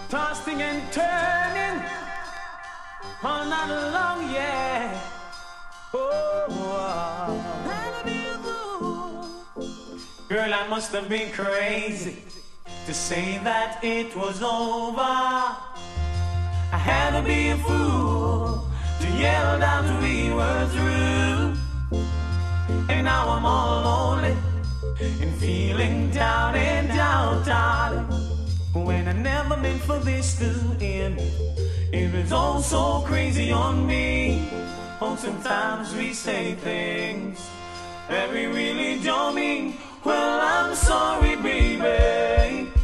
tossing and turning all night long, yeah. Oh, girl, I must have been crazy to say that it was over. I had to be a fool to yell out we were through. And now I'm all lonely and feeling down and out, darling. When I never meant for this to end, it was all so crazy on me. Oh, sometimes we say things that we really don't mean. Well, I'm sorry, baby.